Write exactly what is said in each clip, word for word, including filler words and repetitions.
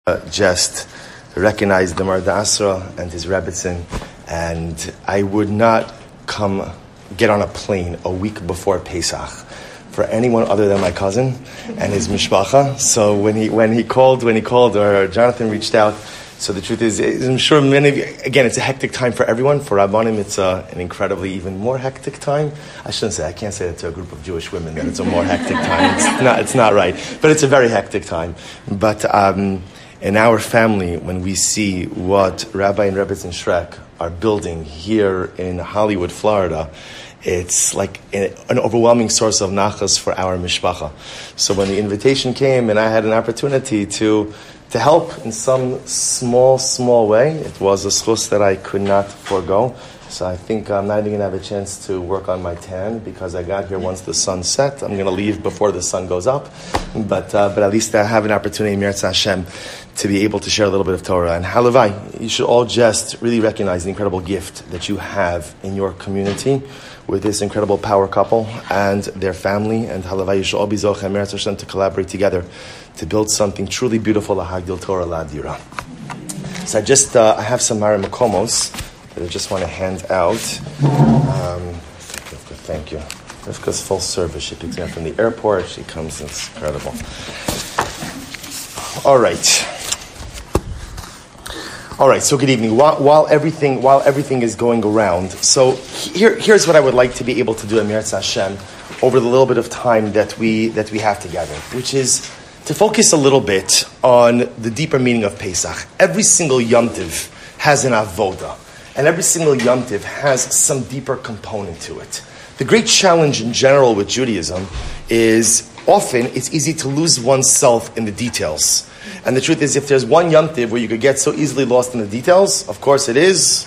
Uh, just recognize the Marda Asra and his Rebbetzin, and I would not come get on a plane a week before Pesach for anyone other than my cousin and his mishpacha. So when he when he called, when he called, or Jonathan reached out. So the truth is, I'm sure many of you, again, it's a hectic time for everyone. For Rabbanim, it's uh, an incredibly even more hectic time. I shouldn't say, I can't say that to a group of Jewish women that it's a more hectic time. It's not, it's not right. But it's a very hectic time. But um, in our family, when we see what Rabbi and Rebbetzin Shrek are building here in Hollywood, Florida, it's like an overwhelming source of nachas for our mishpacha. So when the invitation came and I had an opportunity to to help in some small, small way, it was a schus that I could not forego. So I think I'm not even going to have a chance to work on my tan because I got here once the sun set. I'm going to leave before the sun goes up. But uh, but at least I have an opportunity, Mirza Hashem, to be able to share a little bit of Torah. And halavai, you should all just really recognize the incredible gift that you have in your community with this incredible power couple and their family. And halavai, you should all be zocheh and Mirza Hashem to collaborate together to build something truly beautiful, lahagdil Torah la'adira. So I just, uh, I have some Mara Makomos that I just want to hand out. Um, thank you. Rivka's full service. She picks me up from the airport. She comes, it's incredible. All right. All right, so good evening. While, while everything while everything is going around, so here, here's what I would like to be able to do, Amir Hashem, over the little bit of time that we that we have together, which is to focus a little bit on the deeper meaning of Pesach. Every single Yom Tiv has an avoda, and every single Yom Tiv has some deeper component to it. The great challenge in general with Judaism is often it's easy to lose oneself in the details. And the truth is, if there's one Yom Tiv where you could get so easily lost in the details, of course it is,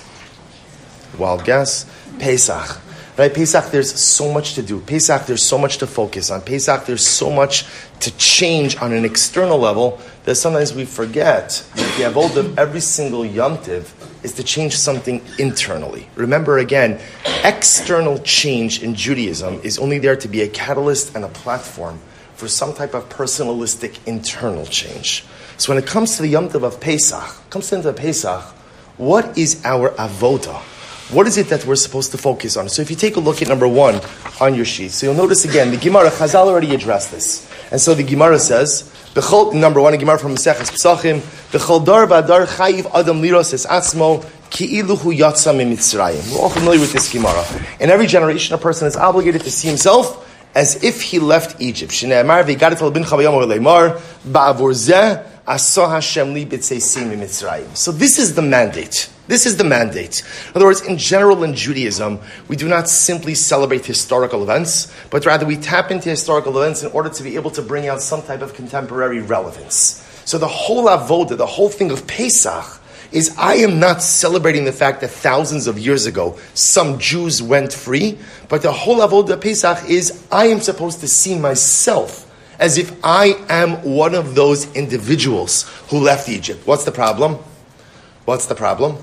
wild guess, Pesach. Right? Pesach, there's so much to do. Pesach, there's so much to focus on. Pesach, there's so much to change on an external level that sometimes we forget that the avodah of every single Yom Tiv is to change something internally. Remember again, external change in Judaism is only there to be a catalyst and a platform for some type of personalistic internal change. So when it comes to the Yom Tov of Pesach, comes into Pesach, what is our avodah? What is it that we're supposed to focus on? So if you take a look at number one on your sheet, so you'll notice again, the Gemara, Chazal already addressed this. And so the Gemara says, B'chol, number one, a Gemara from Maseches Pesachim, B'chol dar v'adar chayiv adam liros es atzmo, ki'ilu hu yatsa miMitzrayim. We're all familiar with this Gemara. In every generation, a person is obligated to see himself as if he left Egypt. Shne'emar v'yigadet al bin chavayom or leimar, ba'avur zeh, asa Hashem li b'tzeisim miMitzrayim. So this is the mandate. This is the mandate. In other words, in general in Judaism, we do not simply celebrate historical events, but rather we tap into historical events in order to be able to bring out some type of contemporary relevance. So the whole avodah, the whole thing of Pesach, is I am not celebrating the fact that thousands of years ago some Jews went free, but the whole avodah of Pesach is I am supposed to see myself as if I am one of those individuals who left Egypt. What's the problem? What's the problem?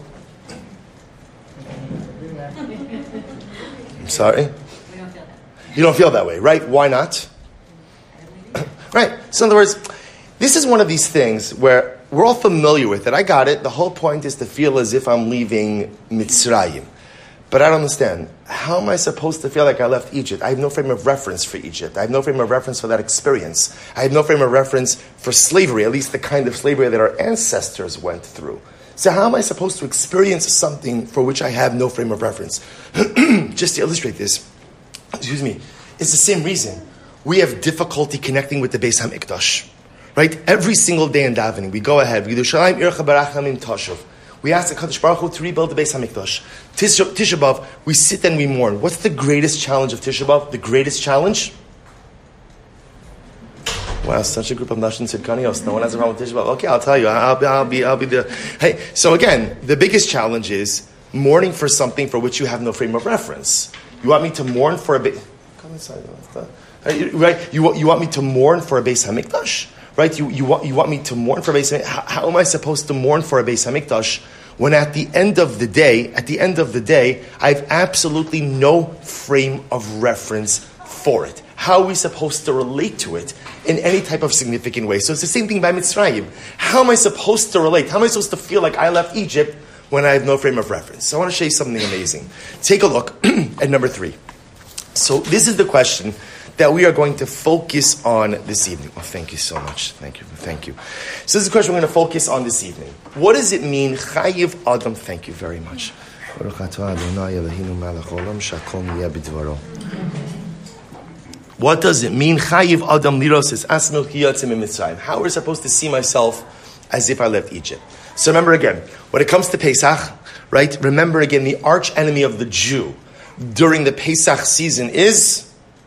I'm sorry? We don't feel that. You don't feel that way, right? Why not? Right. So in other words, this is one of these things where we're all familiar with it. I got it. The whole point is to feel as if I'm leaving Mitzrayim. But I don't understand. How am I supposed to feel like I left Egypt? I have no frame of reference for Egypt. I have no frame of reference for that experience. I have no frame of reference for slavery, at least the kind of slavery that our ancestors went through. So how am I supposed to experience something for which I have no frame of reference? Just to illustrate this, excuse me, it's the same reason we have difficulty connecting with the Beis HaMikdash. Right? Every single day in davening, we go ahead, we do Shalayim Ircha Barachamim Tashuv. We ask the Kadosh Baruch Hu to rebuild the Beis HaMikdash. Tisha, Tisha B'Av, we sit and we mourn. What's the greatest challenge of Tisha B'Av? The greatest challenge? Wow, such a group of Nashon Tzidkanios. No one has a problem with Tisha B'Av. Okay, I'll tell you. I'll be, I'll be, I'll be the. Hey, so again, the biggest challenge is mourning for something for which you have no frame of reference. You want me to mourn for a bit? Come inside. Right? You you want me to mourn for a Beis HaMikdash? Right? You you want you want me to mourn for a Beis HaMikdash? How, how am I supposed to mourn for a Beis HaMikdash when at the end of the day, at the end of the day, I have absolutely no frame of reference for it? how are we supposed to relate to it in any type of significant way? So it's the same thing by Mitzrayim. How am I supposed to relate? How am I supposed to feel like I left Egypt when I have no frame of reference? So I want to show you something amazing. Take a look at number three. So this is the question that we are going to focus on this evening. Oh, thank you so much. Thank you. Thank you. So this is the question we're going to focus on this evening. What does it mean? Chayiv Adam. Thank you very much. What does it mean? Chayiv Adam liros es asmil ki yatzim mitzrayim. How are we supposed to see myself as if I left Egypt? So remember again, when it comes to Pesach, right? Remember again, the arch enemy of the Jew during the Pesach season is.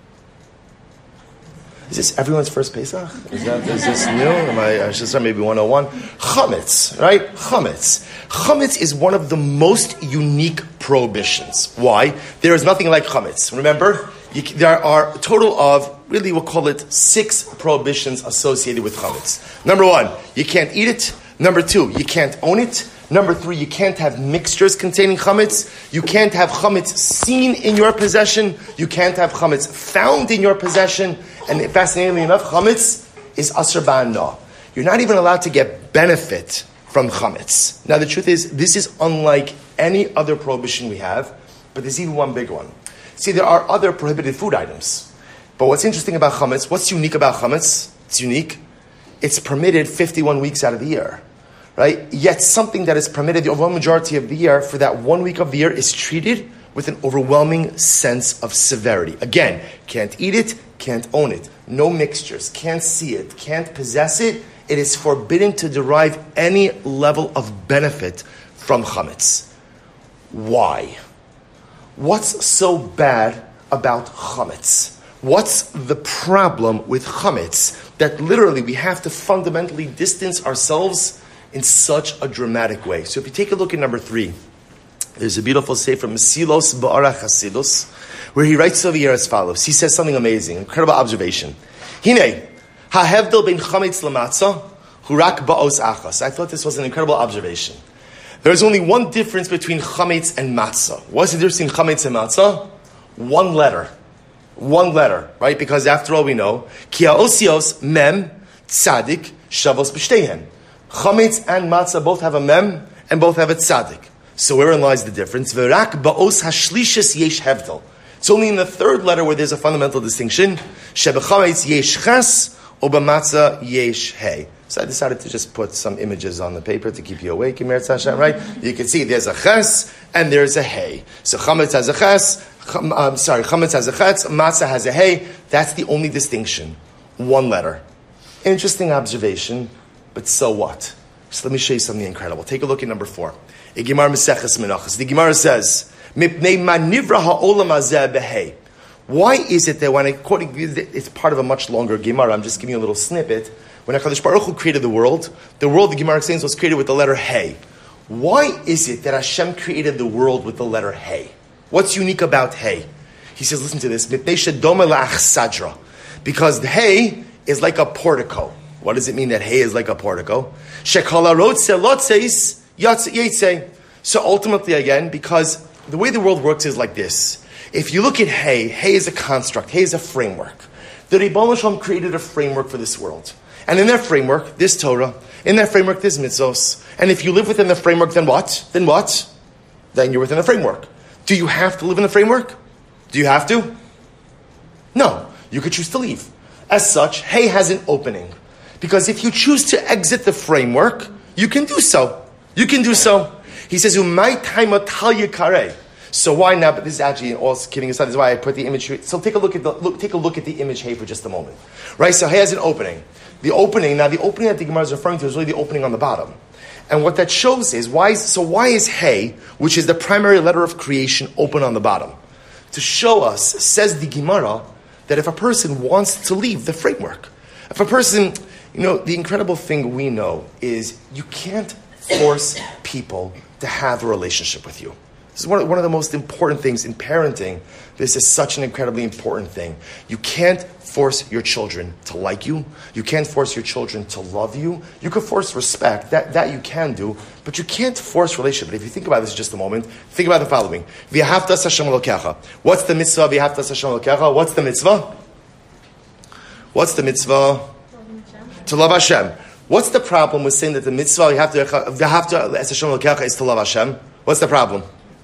Is this everyone's first Pesach? Is that is this new? Am I, I should start maybe one oh one. Chametz, right? Chametz. Chametz is one of the most unique prohibitions. Why? There is nothing like chametz. Remember, you, there are a total of, really we'll call it six prohibitions associated with chametz. Number one, you can't eat it. Number two, you can't own it. Number three, you can't have mixtures containing chametz. You can't have chametz seen in your possession. You can't have chametz found in your possession. And fascinatingly enough, chametz is asr ba'ana. You're not even allowed to get benefit from chametz. Now the truth is, this is unlike any other prohibition we have, but there's even one big one. See, there are other prohibited food items. But what's interesting about chametz, what's unique about chametz? It's unique. It's permitted fifty-one weeks out of the year. Right? Yet something that is permitted the overwhelming majority of the year, for that one week of the year, is treated with an overwhelming sense of severity. Again, can't eat it, can't own it, no mixtures, can't see it, can't possess it. It is forbidden to derive any level of benefit from chametz. Why? What's so bad about chametz? What's the problem with chametz that literally we have to fundamentally distance ourselves in such a dramatic way? So if you take a look at number three, there's a beautiful say from Mesilos Ba'ara Chasidus, where he writes over here as follows. He says something amazing, incredible observation. Hine, ha'hevdel ben chametz lematzah, hurak ba'os achas. I thought this was an incredible observation. There's only one difference between chametz and matzah. What's the difference between chametz and matzah? One letter. One letter, right? Because after all we know, ki ha'osios mem tzadik shavos b'shteihen. Chametz and matzah both have a mem and both have a tzadik. So wherein lies the difference? V'rak ba'os hashlishes yesh hevdel. It's only in the third letter where there's a fundamental distinction. Shebechametz yesh ches, or b'matzah yesh hey. So I decided to just put some images on the paper to keep you awake in Meretz Hashem, right? You can see there's a ches and there's a hey. So chametz has a ches, chum, um, sorry, chametz has a ches, matzah has a hey. That's the only distinction. One letter. Interesting observation, but so what? So let me show you something incredible. Take a look at number four. The Gemara says, why is it that when I quote, it's part of a much longer Gemara, I'm just giving you a little snippet. When HaKadosh Baruch Hu created the world, the world, the Gemara explains, was created with the letter Hey. Why is it that Hashem created the world with the letter Hey? What's unique about Hey? He says, listen to this, because the Hey is like a portico. What does it mean that Hey is like a portico? So ultimately, again, because the way the world works is like this. If you look at Hey, Hey is a construct, Hey is a framework. The Ribono Shel Olam created a framework for this world. And in that framework, there's Torah. In that framework, there's mitzvos. And if you live within the framework, then what? Then what? Then you're within the framework. Do you have to live in the framework? Do you have to? No. You could choose to leave. As such, Hey has an opening. Because if you choose to exit the framework, you can do so. You can do so. He says, "Umay taima tal yikare." So why not? But this is actually also kidding aside. This is why I put the image here. So take a look at the look. Take a look at the image Hey for just a moment, right? So Hey has an opening. The opening now, the opening that the Gemara is referring to is really the opening on the bottom, and what that shows is why. Is, so why is Hey, which is the primary letter of creation, open on the bottom? To show us, says the Gemara, that if a person wants to leave the framework, if a person, you know, the incredible thing we know is you can't force people to have a relationship with you. This is one of, one of the most important things in parenting. This is such an incredibly important thing. You can't force your children to like you. You can't force your children to love you. You can force respect. That, that you can do. But you can't force relationship. But if you think about this for just a moment, think about the following. V'ahavtas Hashem Elokecha. What's the mitzvah? V'ahavtas Hashem Elokecha. What's the mitzvah? What's the mitzvah? To love Hashem. What's the problem with saying that the mitzvah you have to you have to as Hashem Elokecha is to love Hashem? What's the problem?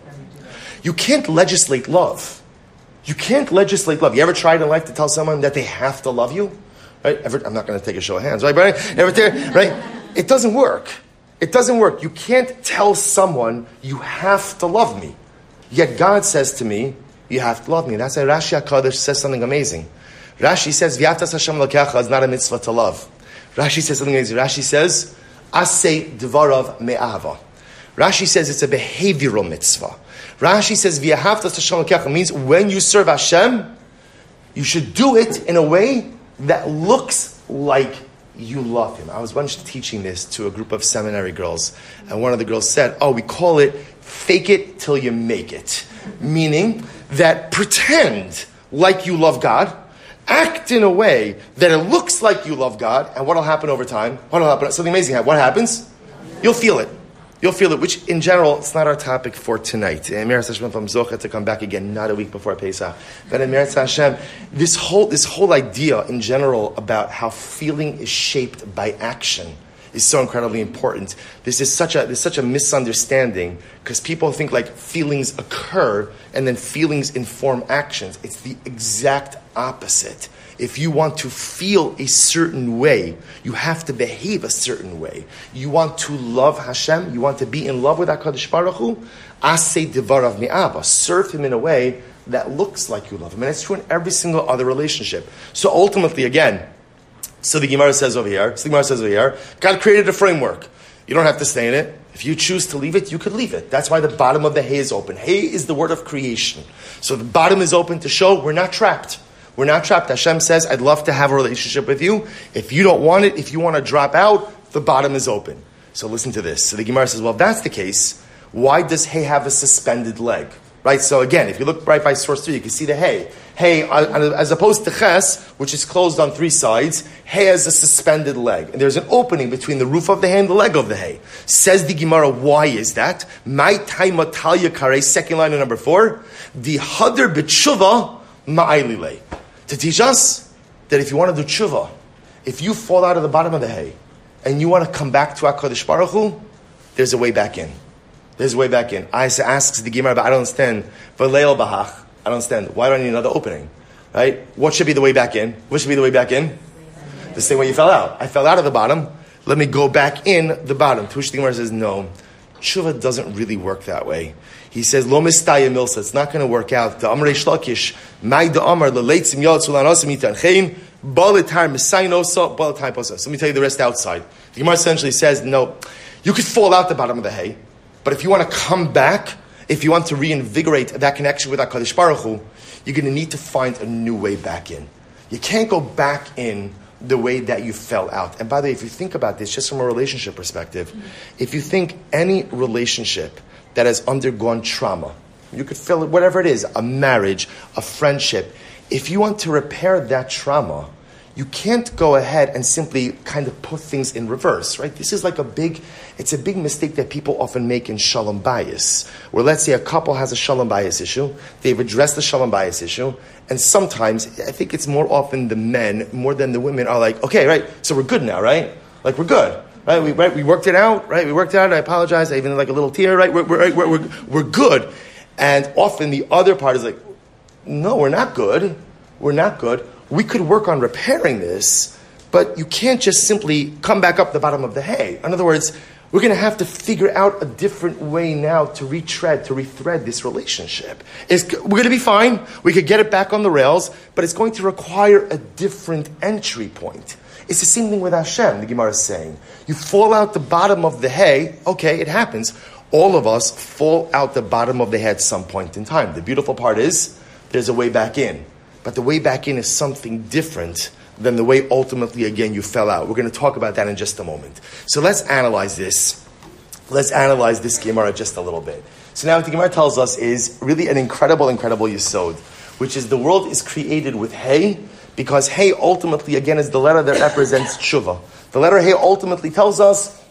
You can't legislate love. You can't legislate love. You ever tried in life to tell someone that they have to love you? Right? Ever, I'm not going to take a show of hands, right, Brian? Ever, right? It doesn't work. It doesn't work. You can't tell someone you have to love me. Yet God says to me, you have to love me. And that's why Rashi HaKadosh says something amazing. Rashi says, V'yatas Hashem Elokecha is not a mitzvah to love. Rashi says something amazing. Rashi says, Aseh dvarav me'ava. Rashi says it's a behavioral mitzvah. Rashi says, V'yahavtas Hashem Elokecha means when you serve Hashem, you should do it in a way that looks like you love Him. I was once teaching this to a group of seminary girls, and one of the girls said, oh, we call it fake it till you make it. Meaning that pretend like you love God, act in a way that it looks like you love God, and what will happen over time? What will happen? Something amazing happens. What happens? You'll feel it. You'll feel it, which in general, it's not our topic for tonight. And Meretz Hashem, if I'm zocher to come back again, not a week before Pesach. But in Meretz Hashem, this whole, this whole idea in general about how feeling is shaped by action is so incredibly important. This is such a, there's such a misunderstanding because people think like feelings occur and then feelings inform actions. It's the exact opposite. If you want to feel a certain way, you have to behave a certain way. You want to love Hashem, you want to be in love with HaKadosh Baruch Hu, Aseh devarav mi'ava. Serve Him in a way that looks like you love Him. And it's true in every single other relationship. So ultimately, again, so the Gemara says over here, so the Gemara says over here, God created a framework. You don't have to stay in it. If you choose to leave it, you could leave it. That's why the bottom of the hay is open. Hay is the word of creation. So the bottom is open to show we're not trapped. We're not trapped. Hashem says, I'd love to have a relationship with you. If you don't want it, if you want to drop out, the bottom is open. So listen to this. So the Gemara says, well, if that's the case, why does hay have a suspended leg? Right? So again, if you look right by source three, you can see the hay. Hay, as opposed to ches, which is closed on three sides, hay has a suspended leg. And there's an opening between the roof of the hay and the leg of the hay. Says the Gemara, why is that? My time matalya kare, second line of number four. The hadar b'tshuva ma'aylile. To teach us that if you want to do tshuva, if you fall out of the bottom of the hay, and you want to come back to HaKadosh Baruch Hu, there's a way back in. There's a way back in. I asks the Gemara, but I don't understand. V'leil bahach. I don't understand. Why do I need another opening? Right? What should be the way back in? What should be the way back in? The same way you fell out. I fell out of the bottom. Let me go back in the bottom. To which the Gemara says, no. Tshuva doesn't really work that way. He says, Lo mistaya milsa. It's not going to work out. The Amrei Shlakish, Mai da Amar, Leleitzim Yod, Sulanosim Yitan Chein, Balitar Misainosa, Balitar Posa. So let me tell you the rest outside. The Gemara essentially says, no, you could fall out the bottom of the hay, but if you want to come back, if you want to reinvigorate that connection with HaKadosh Baruch Hu, you're going to need to find a new way back in. You can't go back in the way that you fell out. And by the way, if you think about this, just from a relationship perspective, if you think any relationship that has undergone trauma, you could fill it, whatever it is, a marriage, a friendship, if you want to repair that trauma, you can't go ahead and simply kind of put things in reverse, right? This is like a big, it's a big mistake that people often make in shalom bayis, where let's say a couple has a shalom bayis issue, they've addressed the shalom bayis issue, and sometimes, I think it's more often the men, more than the women, are like, okay, right, so we're good now, right? Like, we're good, right? We, right, we worked it out, right? We worked it out, I apologize, I even like a little tear, right? We're, we're, we're, we're, we're good. And often the other part is like, no, we're not good. We're not good. We could work on repairing this, but you can't just simply come back up the bottom of the hay. In other words, we're going to have to figure out a different way now to retread, to rethread this relationship. It's, we're going to be fine. We could get it back on the rails, but it's going to require a different entry point. It's the same thing with Hashem, the Gemara is saying. You fall out the bottom of the hay, okay, it happens. All of us fall out the bottom of the hay at some point in time. The beautiful part is, there's a way back in. But the way back in is something different than the way ultimately, again, you fell out. We're going to talk about that in just a moment. So let's analyze this. Let's analyze this Gemara just a little bit. So now what the Gemara tells us is really an incredible, incredible yesod, which is the world is created with hay, because hay ultimately, again, is the letter that represents tshuva. The letter hay ultimately tells us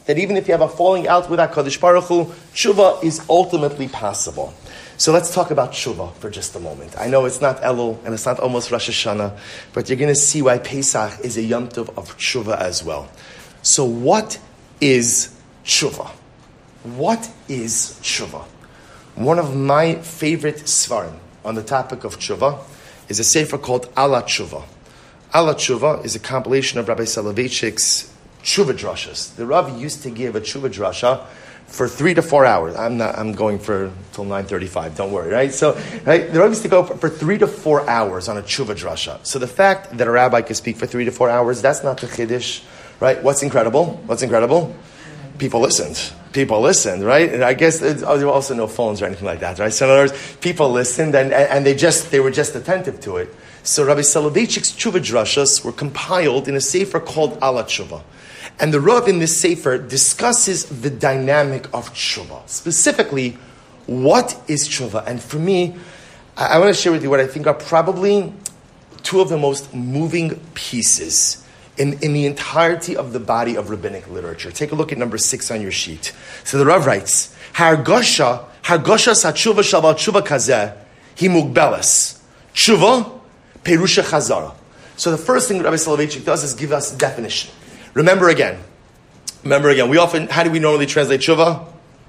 that even if you have a falling out with HaKadosh Baruch Hu, tshuva is ultimately possible. So let's talk about tshuva for just a moment. I know it's not Elul and it's not almost Rosh Hashanah, but you're going to see why Pesach is a Yom Tov of tshuva as well. So what is tshuva? What is tshuva? One of my favorite svarim on the topic of tshuva is a sefer called Ala Tshuva. Ala Tshuva is a compilation of Rabbi Soloveitchik's tshuva drashas. The Rav used to give a tshuva drasha for three to four hours. I'm not. I'm going for till nine thirty-five. Don't worry, right? So, right, the Rav used to go for, for three to four hours on a tshuva drasha. So the fact that a rabbi can speak for three to four hours, that's not the chiddush, right? What's incredible? What's incredible? People listened. People listened, right? And I guess oh, there were also no phones or anything like that, right? So in other words, people listened and, and they just they were just attentive to it. So Rabbi Soloveitchik's tshuva drashas were compiled in a sefer called Ala Tshuva. And the Rav in this sefer discusses the dynamic of tshuva. Specifically, what is tshuva? And for me, I, I want to share with you what I think are probably two of the most moving pieces in, in the entirety of the body of rabbinic literature. Take a look at number six on your sheet. So the Rav writes, Hargosha, Hargosha satshuva shaval tshuva kazeh, hi mugbelas. Tshuva, perusha chazara. So the first thing Rabbi Soloveitchik does is give us a definition. Remember again. Remember again. We often, how do we normally translate tshuva?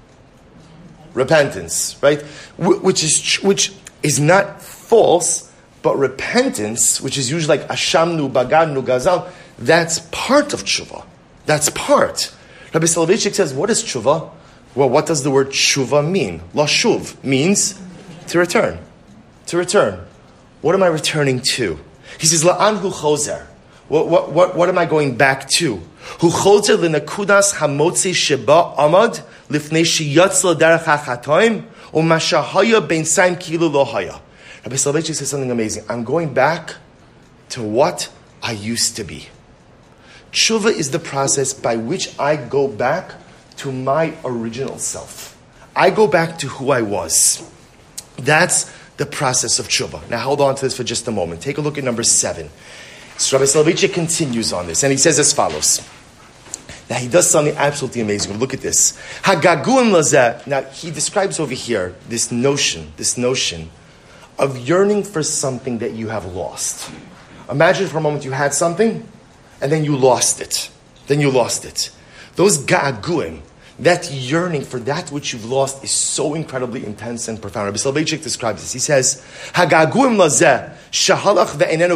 Repentance, right? Which is which is not false, but repentance, which is usually like ashamnu, bagadnu, gazal, that's part of tshuva. That's part. Rabbi Soloveitchik says, what is tshuva? Well, what does the word tshuva mean? Lashuv means to return. To return. What am I returning to? He says, la'anhu chozer. What, what, what, what am I going back to? Hu chozer l'nakudas hamotzi sheba amad lifnei sheyatz l'derech hachatoim u'mashahaya ben saim kilu lohaya. Rabbi Soloveitchik says something amazing. I'm going back to what I used to be. Tshuva is the process by which I go back to my original self. I go back to who I was. That's the process of tshuva. Now hold on to this for just a moment. Take a look at number seven. So Rabbi Soloveitchik continues on this, and he says as follows. Now he does something absolutely amazing. Look at this. Hagaguim lazeh. Now he describes over here this notion, this notion of yearning for something that you have lost. Imagine for a moment you had something, and then you lost it. Then you lost it. Those ga'aguim, that yearning for that which you've lost is so incredibly intense and profound. Rabbi Soloveitchik describes this. He says, Hagaguim lazeh, shahalach ve'enenu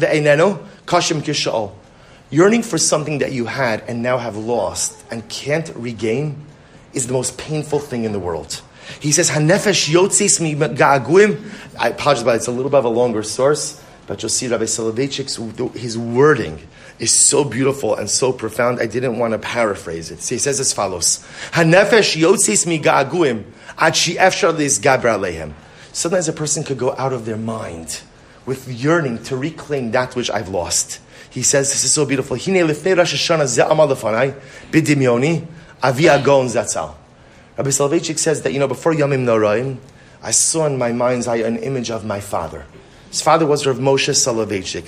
kashim kisha'ol. Yearning for something that you had and now have lost and can't regain is the most painful thing in the world. He says, Hanefesh yotzis mi ga'aguim. I apologize, but it's a little bit of a longer source, but you'll see Rabbi Soloveitchik's, his wording is so beautiful and so profound, I didn't want to paraphrase it. So he says as follows, Hanefesh yotzis mi ga'aguim ad she'efshar le'izgaber aleihem. Sometimes a person could go out of their mind with yearning to reclaim that which I've lost. He says, this is so beautiful. Hine lifnei Rosh Hashanah ze amal lefanai b'dimyoni avi agon zatzal. Rabbi Soloveitchik says that, you know, before Yomim Noraim, I saw in my mind's eye an image of my father. His father was Rav Moshe Soloveitchik.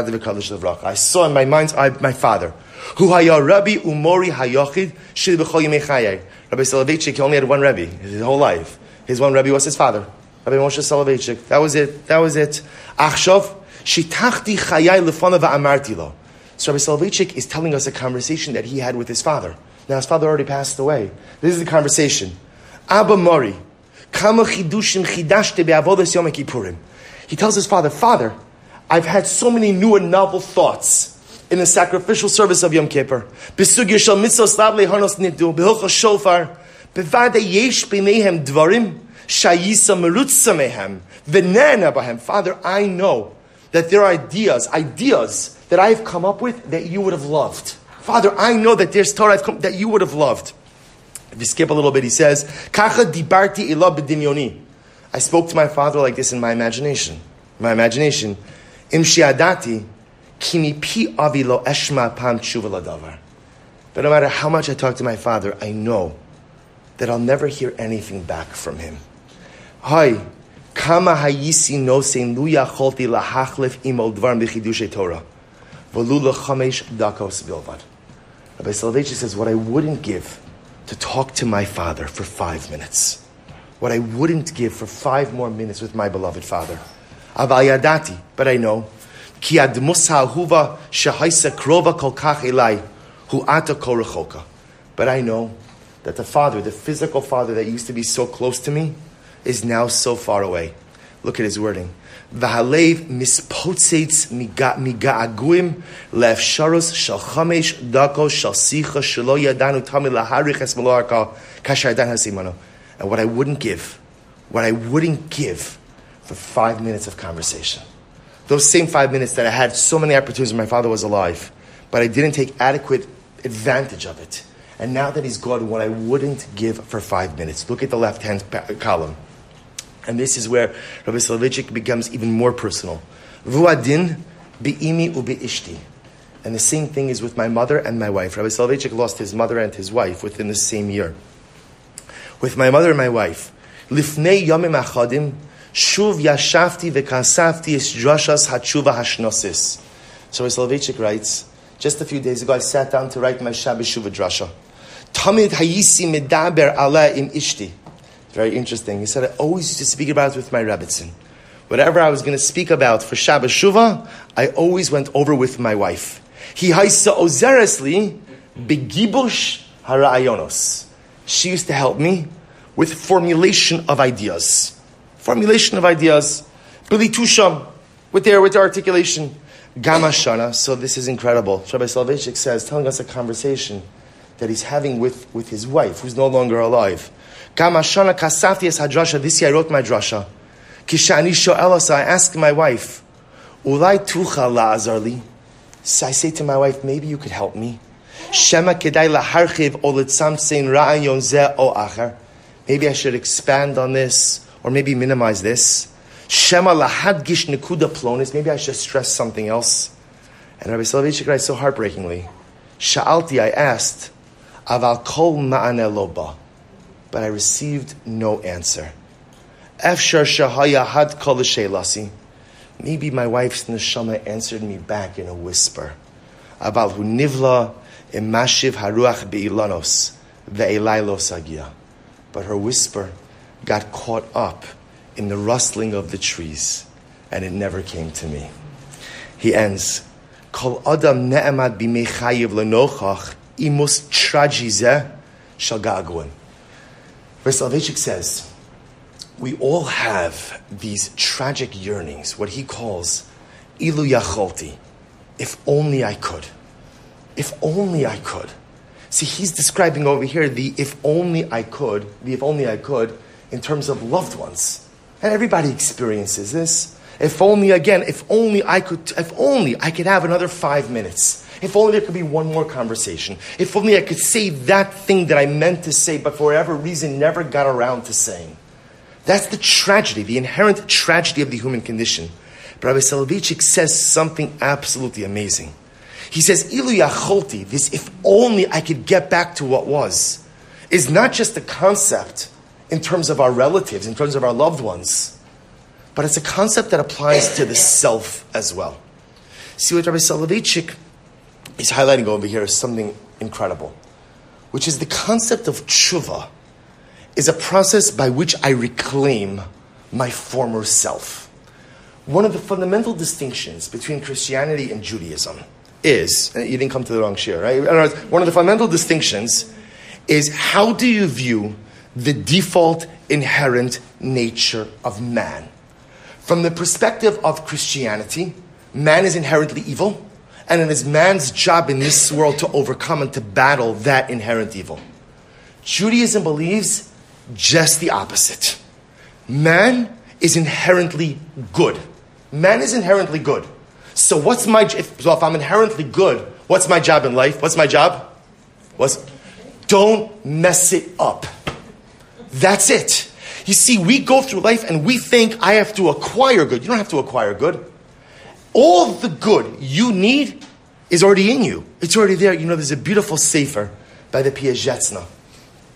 I saw in my mind's eye my father. Hu haya Rabbi umori hayochid shil b'chol yemei chayei. Rabbi Soloveitchik, he only had one Rebbe his whole life. His one Rebbe was his father, Rabbi Moshe Soloveitchik. That was it. That was it. Achshov shitachti chayei lefanav va'amarti lo. So Rabbi Soloveitchik is telling us a conversation that he had with his father. Now his father already passed away. This is the conversation. Abba Mori, kama chidushim chidashte be'avodas Yom Kippurim. He tells his father, Father, I've had so many new and novel thoughts in the sacrificial service of Yom Kippur. Besugya shel mitzvos lav lehanos niddu, behilchos shofar, bevada yesh b'neihem dvarim, shayisa merutza mehem, v'nena b'hem. Father, I know that there are ideas, ideas that I've come up with that you would have loved. Father, I know that there's Torah I've come, that you would have loved. If you skip a little bit, he says, Kacha dibarti ela b'dimyoni. I spoke to my father like this in my imagination. My imagination. Im shiadati ki mipi avi lo eshma pam tshuva ladavar. But no matter how much I talk to my father, I know that I'll never hear anything back from him. Hay kama hayisi no sein lu yacholti lahachlef imo dvar b'chidushay Torah v'lu lechamesh dakos bilvad. Rabbi Soloveitchik says, what I wouldn't give to talk to my father for five minutes. What I wouldn't give for five more minutes with my beloved father. Aval yadati, but I know. Ki admus ha'ahuva shehaisa krova kol kach elai hu ata kol rechoka. But I know that the father, the physical father that used to be so close to me, is now so far away. Look at his wording. V'halev mispotzeitz miga'aguim le'efsharos shel chamesh dako shel sicha shelo yadanu tamid laharich es melo harka kasher yadan hasimano. And what I wouldn't give, what I wouldn't give for five minutes of conversation. Those same five minutes that I had so many opportunities when my father was alive, but I didn't take adequate advantage of it. And now that he's gone, what I wouldn't give for five minutes. Look at the left-hand column. And this is where Rabbi Soloveitchik becomes even more personal. Vuadin bi'imi u'bi'ishti. And the same thing is with my mother and my wife. Rabbi Soloveitchik lost his mother and his wife within the same year. With my mother and my wife, lifnei yomim achadim, shuv yashafti v'kasafti es drashas hatshuva hashnosis. So Rabbi Soloveitchik writes, just a few days ago I sat down to write my Shabbos Shuvah drasha. Tamid hayisi medaber ala im ishti. Very interesting. He said, I always used to speak about it with my Rebbetzin. Whatever I was going to speak about for Shabbos Shuvah, I always went over with my wife. He haisa ozeresli begibush harayonos. She used to help me with formulation of ideas. Formulation of ideas. Bilitusham, with their, with their articulation. Gamashana, so this is incredible. Rabbi Soloveitchik says, telling us a conversation that he's having with, with his wife, who's no longer alive. Gamashana kasafti es hadrasha, this year I wrote my drasha. Kishani sho'elas, I asked my wife, Ulai tucha la'azarli. So I say to my wife, maybe you could help me. Shema kedai laharchiv o litzamsein ra'ayon zeh o achar. Maybe I should expand on this, or maybe minimize this. Shema lahadgish nekuda plonis. Maybe I should stress something else. And Rabbi Soloveitchik writes so heartbreakingly. Sha'alti, I asked, aval kol ma'aneh lo ba. But I received no answer. Efshar shahaya had kol sheilasi. Maybe my wife's neshama answered me back in a whisper. Aval hu nivla imashiv haruach beilanos ve'elai lo sagia. But her whisper got caught up in the rustling of the trees, and it never came to me. He ends, Kol adam ne'emad b'mei chayiv lenochach imus tragizeh shal ga'aguim. Rabbi Soloveitchik says, we all have these tragic yearnings, what he calls ilu yacholti, if only I could. If only I could. See, he's describing over here the if only I could, the if only I could, in terms of loved ones. And everybody experiences this. If only, again, if only I could, if only I could have another five minutes. If only there could be one more conversation. If only I could say that thing that I meant to say, but for whatever reason never got around to saying. That's the tragedy, the inherent tragedy of the human condition. But Rabbi Soloveitchik says something absolutely amazing. He says, Ilu yacholti, this if only I could get back to what was, is not just a concept in terms of our relatives, in terms of our loved ones, but it's a concept that applies to the self as well. See, what Rabbi Soloveitchik is highlighting over here is something incredible, which is the concept of tshuva is a process by which I reclaim my former self. One of the fundamental distinctions between Christianity and Judaism is, you didn't come to the wrong share, right? One of the fundamental distinctions is how do you view the default inherent nature of man? From the perspective of Christianity, man is inherently evil, and it is man's job in this world to overcome and to battle that inherent evil. Judaism believes just the opposite. Man is inherently good. Man is inherently good. So what's my, if, so if I'm inherently good, what's my job in life? What's my job? What's, don't mess it up. That's it. You see, we go through life and we think I have to acquire good. You don't have to acquire good. All the good you need is already in you. It's already there. You know, there's a beautiful sefer by the Piazetzna.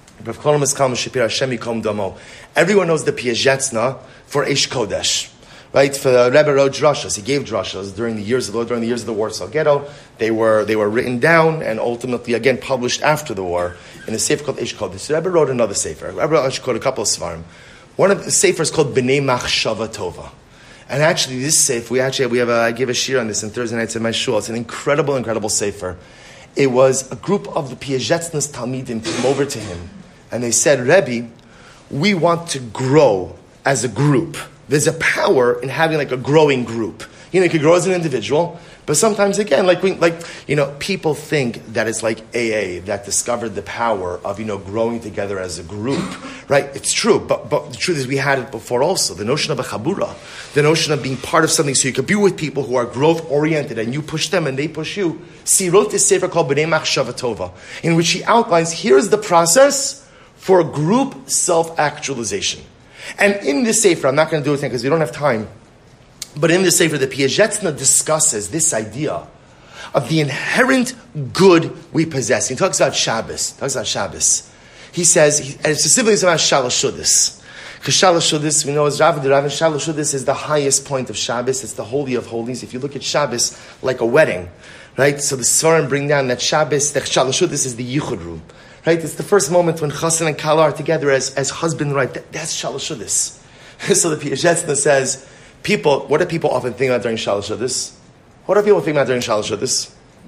Everyone knows the Piazetzna for Eish Kodesh, right? For the Rebbe wrote drashas. He gave drashas during the years of the during the years of the Warsaw Ghetto. They were they were written down and ultimately again published after the war in a sefer called Eish Kodesh. The Rebbe wrote another sefer. The Rebbe wrote a couple of svarim. One of the sefer is called B'nai Machshava Tova. And actually, this sefer, we actually we have a, I give a shir on this on Thursday nights in my shul. It's an incredible, incredible sefer. It was a group of the Piazetznas Talmidim came over to him, and they said, Rebbe, we want to grow as a group. There's a power in having like a growing group. You know, you could grow as an individual, but sometimes again, like we, like you know, people think that it's like A A that discovered the power of you know growing together as a group, right? It's true, but but the truth is we had it before also. The notion of a chabura, the notion of being part of something, so you could be with people who are growth oriented, and you push them and they push you. See, he wrote this sefer called B'nai Machshava Tova, in which he outlines here's the process for group self actualization. And in this sefer, I'm not going to do it because we don't have time. But in this sefer, the Piazetzna discusses this idea of the inherent good we possess. He talks about Shabbos. He talks about Shabbos. He says, he, and specifically it's about Shalosh Shuddis. Because Shalosh Shuddis, we know as Rav the Rav, Shalosh Shuddis is the highest point of Shabbos. It's the holy of holies. If you look at Shabbos like a wedding, right? So the Svarim bring down that Shabbos, that Shalosh Shuddis is the Yichud room. Right? It's the first moment when Chassan and Kala are together as, as husband and wife. That, that's Shalosh Shuddis. So the Piazetzna says, people, what do people often think about during Shalosh Shuddis? What do people think about during Shalosh Shuddis?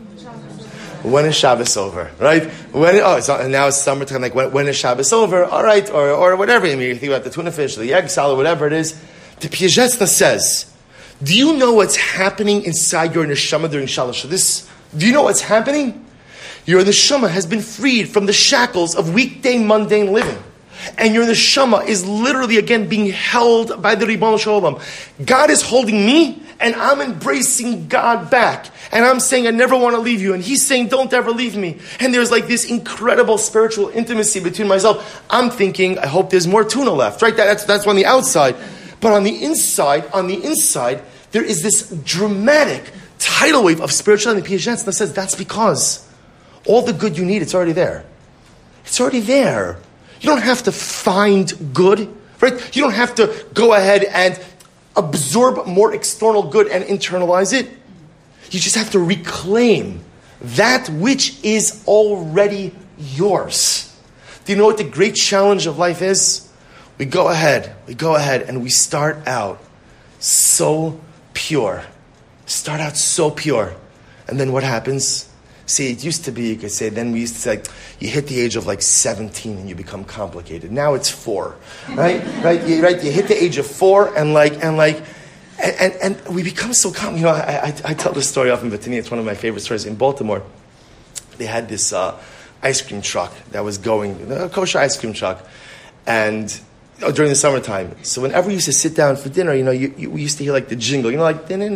When is Shabbos over? Right? When? Oh, it's not, and now it's summertime. Like when, when is Shabbos over? All right, or or whatever. I mean, you think about the tuna fish, the egg salad, whatever it is. The Piazetzna says, do you know what's happening inside your neshama during Shalosh Shuddis? Do you know what's happening? Your neshama has been freed from the shackles of weekday mundane living. And your neshama is literally again being held by the Ribono Shel Olam. God is holding me and I'm embracing God back. And I'm saying I never want to leave you. And He's saying don't ever leave me. And there's like this incredible spiritual intimacy between myself. I'm thinking, I hope there's more tuna left. Right? That, that's, that's on the outside. But on the inside, on the inside, there is this dramatic tidal wave of spirituality. And the Piazetzna says that's because all the good you need, it's already there. It's already there. You don't have to find good, right? You don't have to go ahead and absorb more external good and internalize it. You just have to reclaim that which is already yours. Do you know what the great challenge of life is? We go ahead, we go ahead and we start out so pure. Start out so pure. And then what happens? See, it used to be, you could say, then we used to say, like, you hit the age of like seventeen and you become complicated. Now it's four, right? right? You, right? You hit the age of four and like, and like, and, and, and we become so calm. You know, I, I, I tell this story often, but to me it's one of my favorite stories. In Baltimore, they had this uh, ice cream truck that was going, a kosher ice cream truck, and oh, during the summertime. So whenever we used to sit down for dinner, you know, you, you, we used to hear like the jingle, you know, like, do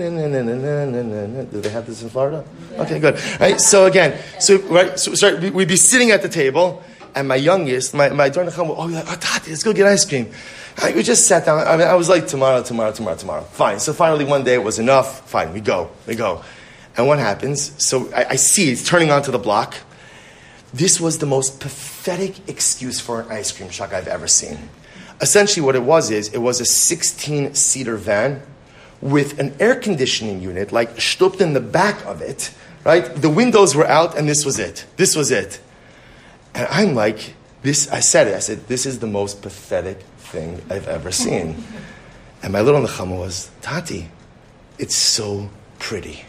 they have this in Florida? Yeah. Okay, good. Right? So again, so, right, so sorry, we'd be sitting at the table, and my youngest, my, my daughter, would oh, like, oh, Tati, let's go get ice cream. Right, we just sat down. I mean, I was like, tomorrow, tomorrow, tomorrow, tomorrow. Fine. So finally one day it was enough. Fine, we go, we go. And what happens? So I, I see it's turning onto the block. This was the most pathetic excuse for an ice cream truck I've ever seen. Essentially what it was is, it was a sixteen-seater van with an air conditioning unit, like stooped in the back of it, right? The windows were out and this was it. This was it. And I'm like, this, I said it, I said, this is the most pathetic thing I've ever seen. And my little nechama was, Tati, it's so pretty.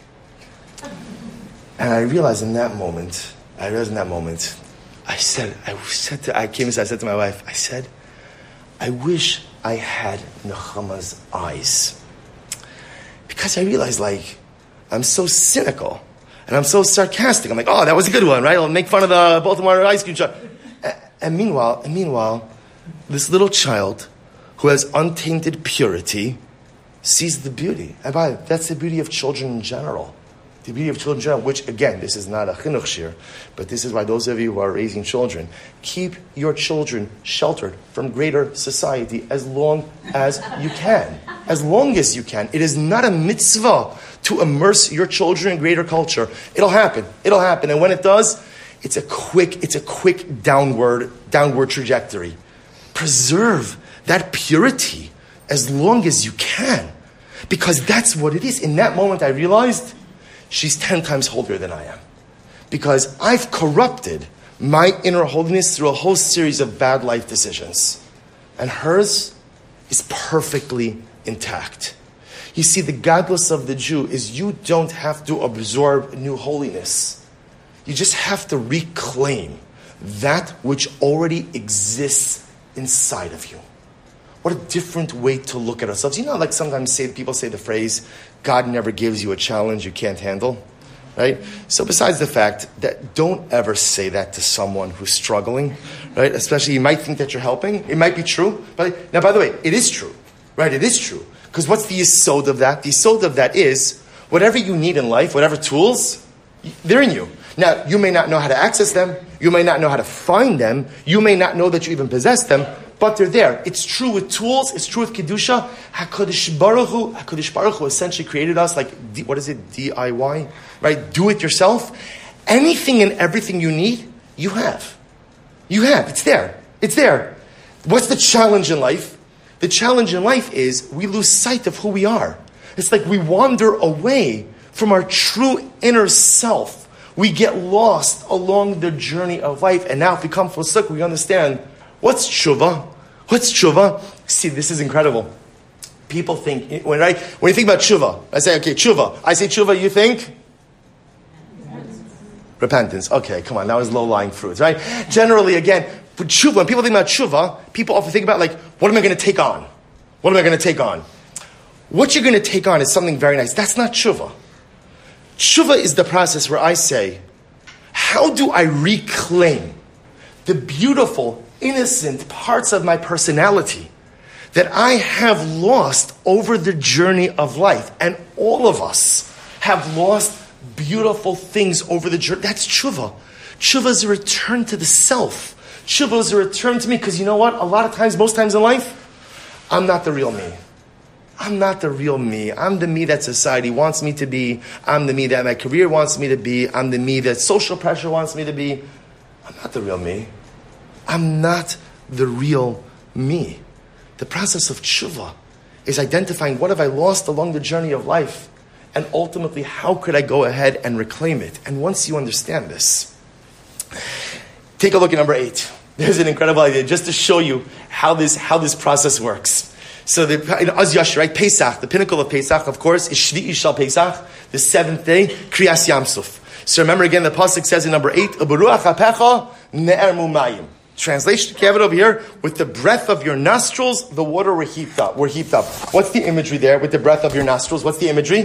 And I realized in that moment, I realized in that moment, I said, I said to, I came inside, I said to my wife, I said, I wish I had Nechama's eyes. Because I realized, like, I'm so cynical. And I'm so sarcastic. I'm like, oh, that was a good one, right? I'll make fun of the Baltimore ice cream truck. And, and meanwhile, and meanwhile, this little child who has untainted purity sees the beauty. And by the way, that's the beauty of children in general. The beauty of children in general, which, again, this is not a chinuch shir, but this is why those of you who are raising children, keep your children sheltered from greater society as long as you can. As long as you can. It is not a mitzvah to immerse your children in greater culture. It'll happen. It'll happen. And when it does, it's a quick, it's a quick downward, downward trajectory. Preserve that purity as long as you can. Because that's what it is. In that moment I realized she's ten times holier than I am. Because I've corrupted my inner holiness through a whole series of bad life decisions. And hers is perfectly intact. You see, the godless of the Jew is you don't have to absorb new holiness. You just have to reclaim that which already exists inside of you. What a different way to look at ourselves. You know, like sometimes say people say the phrase, God never gives you a challenge you can't handle. Right? So besides the fact that don't ever say that to someone who's struggling, right? Especially you might think that you're helping. It might be true. But now, by the way, it is true. Right? It is true. Because what's the yesod of that? The yesod of that is whatever you need in life, whatever tools, they're in you. Now, you may not know how to access them. You may not know how to find them. You may not know that you even possess them. But they're there. It's true with tools. It's true with Kedusha. HaKadosh Baruch Hu, HaKadosh Baruch Hu essentially created us like, D, what is it? D I Y? Right? Do it yourself. Anything and everything you need, you have. You have. It's there. It's there. What's the challenge in life? The challenge in life is we lose sight of who we are. It's like we wander away from our true inner self. We get lost along the journey of life. And now if we come full circle, we understand what's tshuva? What's tshuva? See, this is incredible. People think, when, right, when you think about tshuva, I say, okay, tshuva. I say tshuva, you think? Repentance. Repentance. Okay, come on, that was low-lying fruits, right? Generally, again, for tshuva, when people think about tshuva, people often think about, like, what am I going to take on? What am I going to take on? What you're going to take on is something very nice. That's not tshuva. Tshuva is the process where I say, how do I reclaim the beautiful, innocent parts of my personality that I have lost over the journey of life? And all of us have lost beautiful things over the journey. That's tshuva. Tshuva is a return to the self. Tshuva is a return to me, because you know what? A lot of times, most times in life, I'm not the real me. I'm not the real me. I'm the me that society wants me to be. I'm the me that my career wants me to be. I'm the me that social pressure wants me to be. I'm not the real me. I'm not the real me. The process of tshuva is identifying what have I lost along the journey of life, and ultimately how could I go ahead and reclaim it. And once you understand this, take a look at number eight. There's an incredible idea just to show you how this how this process works. So the in Az Yashar, right? Pesach, the pinnacle of Pesach, of course, is Shvi'i Shal Pesach, the seventh day, Kriyas Yamsuf. So remember again, the pasuk says in number eight, Uberuach hapecha ne'ermu mayim. Translation, you have it over here. With the breath of your nostrils, the water were heaped up. Were heaped up. What's the imagery there? With the breath of your nostrils, what's the imagery?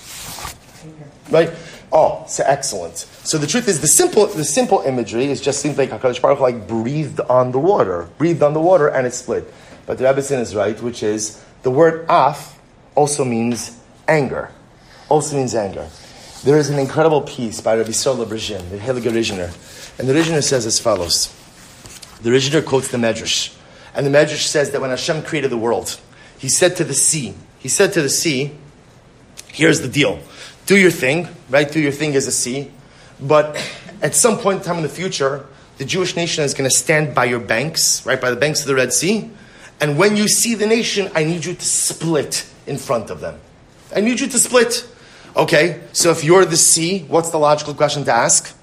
Right? Oh, so excellent. So the truth is, the simple, the simple imagery is just seems like HaKadosh Baruch Hu like breathed on the water, breathed on the water, and it split. But the Rebbetzin is right, which is the word af also means anger. Also means anger. There is an incredible piece by Rabbi Yisrael Lebrajin, the Heilige Rishner, and the Rishner says as follows. The Rishner quotes the Medrash, and the Medrash says that when Hashem created the world, He said to the sea, He said to the sea, here's the deal. Do your thing, right? Do your thing as a sea. But at some point in time in the future, the Jewish nation is going to stand by your banks, right? By the banks of the Red Sea. And when you see the nation, I need you to split in front of them. I need you to split. Okay, so if you're the sea, what's the logical question to ask?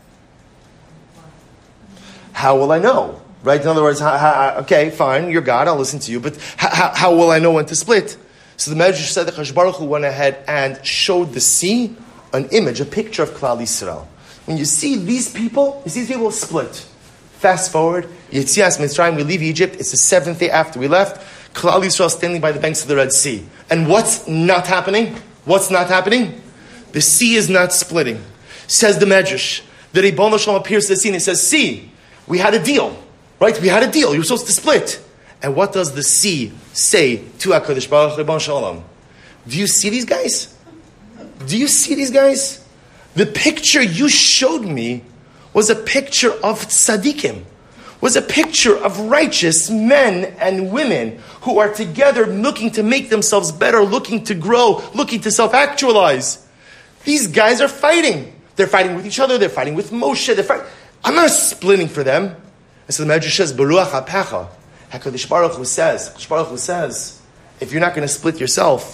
How will I know? Right? In other words, how, how, okay, fine, you're God, I'll listen to you, but how, how will I know when to split? So the Medrash said that Kadosh Baruch Hu went ahead and showed the sea an image, a picture of Klal Yisrael. When you see these people, you see these people split. Fast forward, Yetzias Mitzrayim, we leave Egypt, it's the seventh day after we left, Klal Yisrael standing by the banks of the Red Sea. And what's not happening? What's not happening? The sea is not splitting. Says the Medrash, the Ribono Shalom appears to the sea and he says, see, we had a deal. Right? We had a deal. You were supposed to split. And what does the sea say to HaKadosh Baruch Hu Ribono Shalom? Do you see these guys? Do you see these guys? The picture you showed me was a picture of tzaddikim, was a picture of righteous men and women who are together looking to make themselves better, looking to grow, looking to self-actualize. These guys are fighting. They're fighting with each other. They're fighting with Moshe. They're fighting. I'm not splitting for them. And so the Medrash says, Beruach hapecha. HaKadosh Baruch Hu says, HaKadosh Baruch Hu says, if you're not going to split yourself,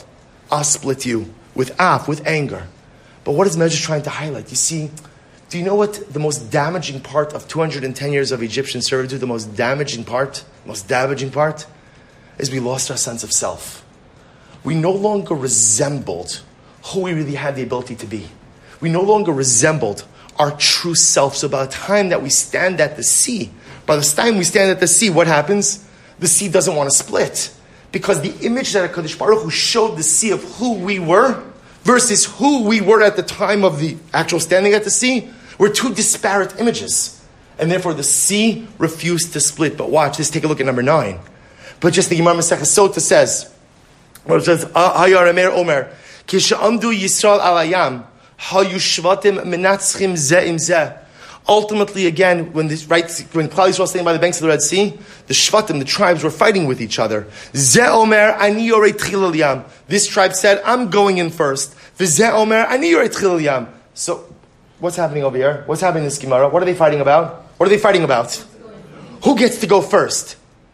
I'll split you. With af, with anger. But what is Medrash trying to highlight? You see, do you know what the most damaging part of two hundred ten years of Egyptian servitude, the most damaging part, most damaging part, is we lost our sense of self. We no longer resembled who we really had the ability to be. We no longer resembled our true self. So by the time that we stand at the sea, by the time we stand at the sea, what happens? The sea doesn't want to split. Because the image that HaKadosh Baruch Hu showed the sea of who we were versus who we were at the time of the actual standing at the sea were two disparate images. And therefore the sea refused to split. But watch, let's take a look at number nine. But just the Gemara Masechah Sota says, where it says, Hayar Emer Omer, Kisha'amdu Yisrael alayam, Hayushvatim menatzchim zeh im zeh. Ultimately, again, when this, right, when Klal Yisrael was standing by the banks of the Red Sea, the Shvatim, the tribes, were fighting with each other. Zeh Omer ani yorei tchil yam. This tribe said, "I'm going in first." V'zeh Omer ani yorei tchil yam. So, what's happening over here? What's happening in this Gemara? What are they fighting about? What are they fighting about? Who gets to go first?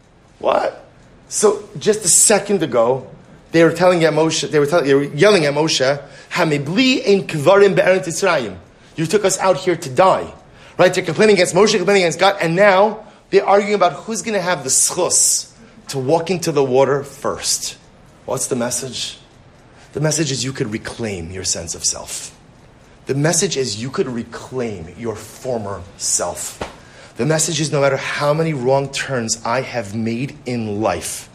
What? So, just a second ago, they were telling at Moshe, they were, telling, they were yelling at Moshe, "Hamibli ein kvarim be'eretz Yisrael." You took us out here to die. Right, they're complaining against Moshe, complaining against God, and now they're arguing about who's going to have the schus to walk into the water first. What's the message? The message is you could reclaim your sense of self. The message is you could reclaim your former self. The message is no matter how many wrong turns I have made in life,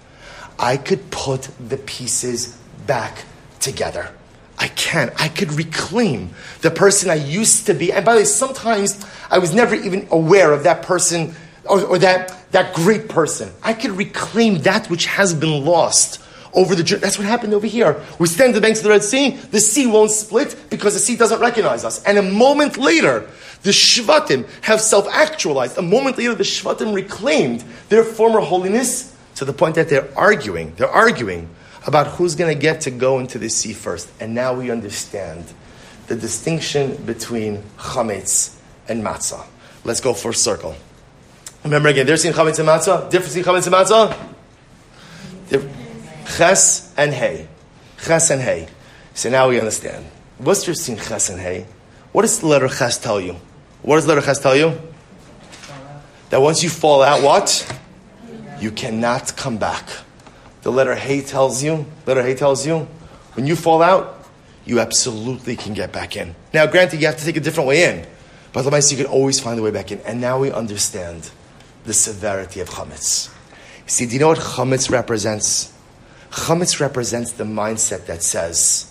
I could put the pieces back together. I can. I could reclaim the person I used to be. And by the way, sometimes I was never even aware of that person or, or that, that great person. I could reclaim that which has been lost over the journey. That's what happened over here. We stand at the banks of the Red Sea. The sea won't split because the sea doesn't recognize us. And a moment later, the Shvatim have self-actualized. A moment later, the Shvatim reclaimed their former holiness to the point that they're arguing. They're arguing about who's going to get to go into the sea first. And now we understand the distinction between chametz and matzah. Let's go first circle. Remember again, there's seen chametz and matzah? Difference in chametz and matzah? Ches and hay. Ches and hay. So now we understand. What's your sin ches and hay? What does the letter ches tell you? What does the letter ches tell you? That once you fall out, what? You cannot come back. The letter Hey tells you, letter Hey tells you, when you fall out, you absolutely can get back in. Now, granted, you have to take a different way in, but otherwise you can always find a way back in. And now we understand the severity of chametz. See, do you know what chametz represents? Chametz represents the mindset that says,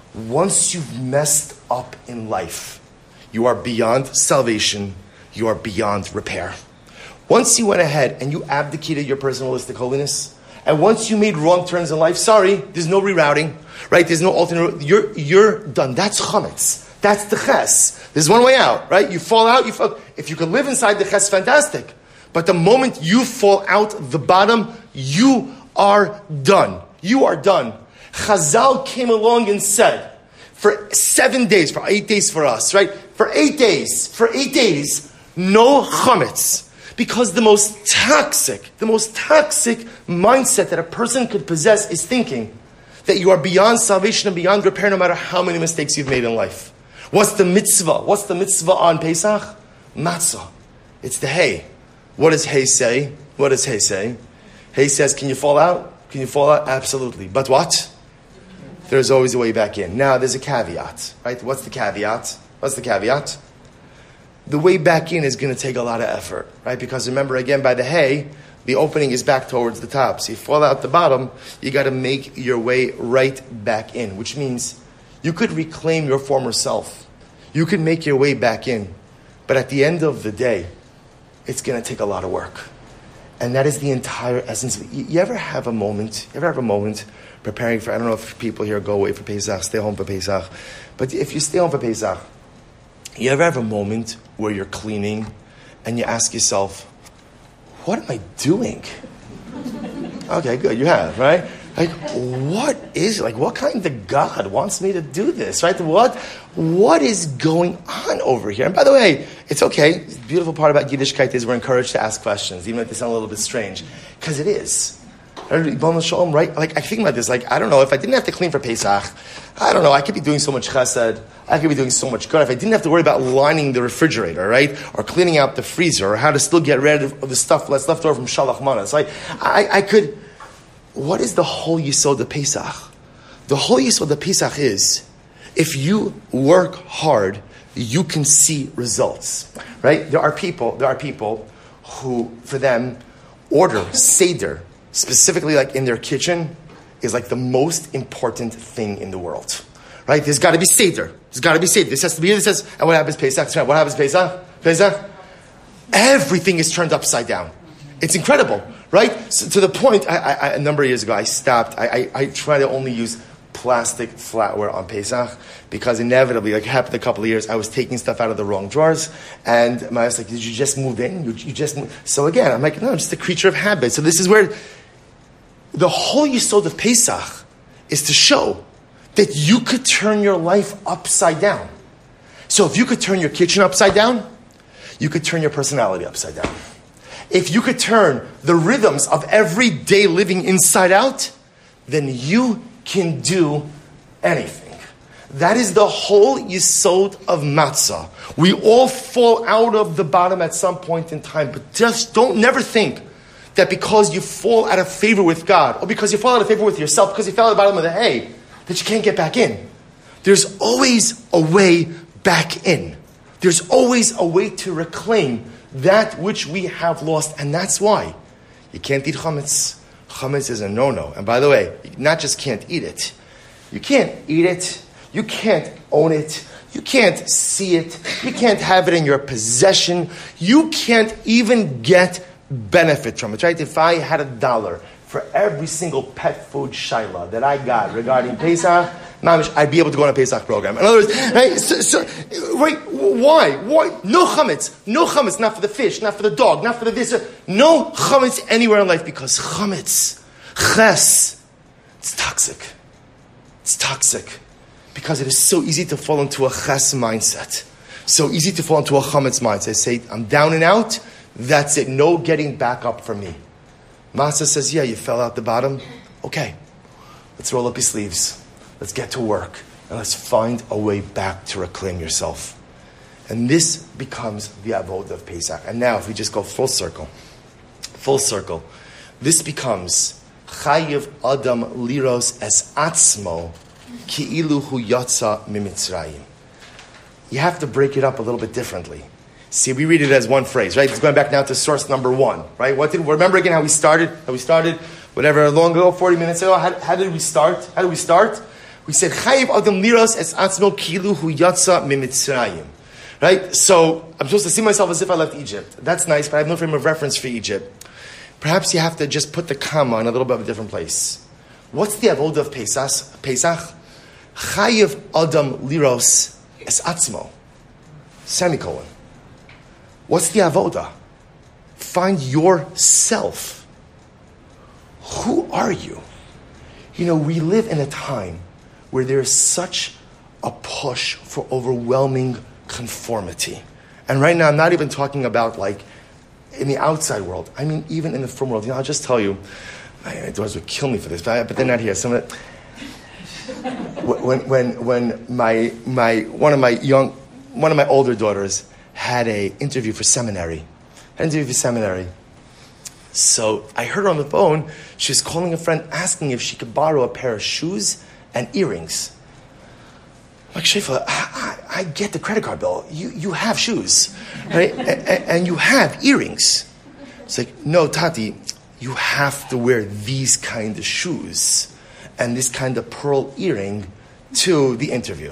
once you've messed up in life, you are beyond salvation, you are beyond repair. Once you went ahead and you abdicated your personalistic holiness, and once you made wrong turns in life, sorry, there's no rerouting, right? There's no alternate route. You're, you're done. That's chametz. That's the ches. There's one way out, right? You fall out, you fall. If you can live inside the ches, fantastic. But the moment you fall out the bottom, you are done. You are done. Chazal came along and said, for seven days, for eight days for us, right? For eight days, for eight days, no chametz. Because the most toxic, the most toxic mindset that a person could possess is thinking that you are beyond salvation and beyond repair no matter how many mistakes you've made in life. What's the mitzvah? What's the mitzvah on Pesach? Matzah. It's the hay. What does hay say? What does hay say? Hay says, can you fall out? Can you fall out? Absolutely. But what? There's always a way back in. Now, there's a caveat, right? What's the caveat? What's the caveat? The way back in is going to take a lot of effort, right? Because remember, again, by the hay, the opening is back towards the top. So you fall out the bottom, you got to make your way right back in, which means you could reclaim your former self. You could make your way back in. But at the end of the day, it's going to take a lot of work. And that is the entire essence of it. You, you ever have a moment, you ever have a moment preparing for, I don't know if people here go away for Pesach, stay home for Pesach, but if you stay home for Pesach, you ever have a moment where you're cleaning and you ask yourself, what am I doing? Okay, good, you have, right? Like, what is, like, what kind of God wants me to do this, right? What, what is going on over here? And by the way, it's okay. The beautiful part about Yiddishkeit is we're encouraged to ask questions, even if they sound a little bit strange, because it is. Right? Like, I think about this, like, I don't know, if I didn't have to clean for Pesach, I don't know, I could be doing so much chesed, I could be doing so much good. If I didn't have to worry about lining the refrigerator, right? Or cleaning out the freezer, or how to still get rid of the stuff that's left over from Shalach Manas. Like, I, I could, what is the whole Yisod of Pesach? The whole Yisod of Pesach is, if you work hard, you can see results, right? There are people, there are people who, for them, order, Seder, specifically like in their kitchen, is like the most important thing in the world, right? There's got to be Seder. There's got to be Seder. This has to be, this has, and what happens Pesach? What happens Pesach? Pesach? Everything is turned upside down. It's incredible, right? So to the point, I, I, a number of years ago, I stopped. I, I, I try to only use plastic flatware on Pesach, because inevitably, like it happened a couple of years, I was taking stuff out of the wrong drawers, and my wife was like, did you just move in? You, you just moved. So again, I'm like, no, I'm just a creature of habit. So this is where the whole yisod of Pesach is to show that you could turn your life upside down. So if you could turn your kitchen upside down, you could turn your personality upside down. If you could turn the rhythms of everyday living inside out, then you can do anything. That is the whole yisod of matzah. We all fall out of the bottom at some point in time, but just don't never think that because you fall out of favor with God, or because you fall out of favor with yourself, because you fell at the bottom of the hay, that you can't get back in. There's always a way back in. There's always a way to reclaim that which we have lost, and that's why you can't eat chametz. Chametz is a no-no. And by the way, you not just can't eat it, you can't eat it, you can't own it, you can't see it, you can't have it in your possession, you can't even get benefit from it, right? If I had a dollar for every single pet food shaila that I got regarding Pesach, I'd be able to go on a Pesach program. In other words, right? So, so, right? Why? Why? No chametz. No chametz. Not for the fish. Not for the dog. Not for the this. No chametz anywhere in life, because chametz, ches, it's toxic. It's toxic because it is so easy to fall into a ches mindset. So easy to fall into a chametz mindset. Say, I'm down and out. That's it. No getting back up for me. Matzah says, yeah, you fell out the bottom. Okay, let's roll up your sleeves. Let's get to work. And let's find a way back to reclaim yourself. And this becomes the avodah of Pesach. And now, if we just go full circle, full circle, this becomes chayiv adam liros es atzmo ki'ilu hu yatsa mimitzrayim. You have to break it up a little bit differently. See, we read it as one phrase, right? It's going back now to source number one, right? What did remember again how we started? How we started, whatever, long ago, forty minutes ago. How, how did we start? How did we start? We said, Chayiv Adam Liros es Atzmo Kilu Hu Yatsa Mimitzrayim. Right? So, I'm supposed to see myself as if I left Egypt. That's nice, but I have no frame of reference for Egypt. Perhaps you have to just put the comma in a little bit of a different place. What's the avodah of Pesach? Pesach? Chayiv Adam Liros es Atzmo. Semicolon. What's the avodah? Find yourself. Who are you? You know, we live in a time where there is such a push for overwhelming conformity. And right now, I'm not even talking about like in the outside world. I mean, even in the firm world. You know, I'll just tell you, my daughters would kill me for this, but they're not here. Some of it, when when when my my one of my young one of my older daughters had a interview for seminary, an interview for seminary. So I heard her on the phone. She was calling a friend, asking if she could borrow a pair of shoes and earrings. I'm like, Shefa, I, I, I get the credit card bill. You you have shoes, right? and, and you have earrings. It's like, no, Tati, you have to wear these kind of shoes and this kind of pearl earring to the interview.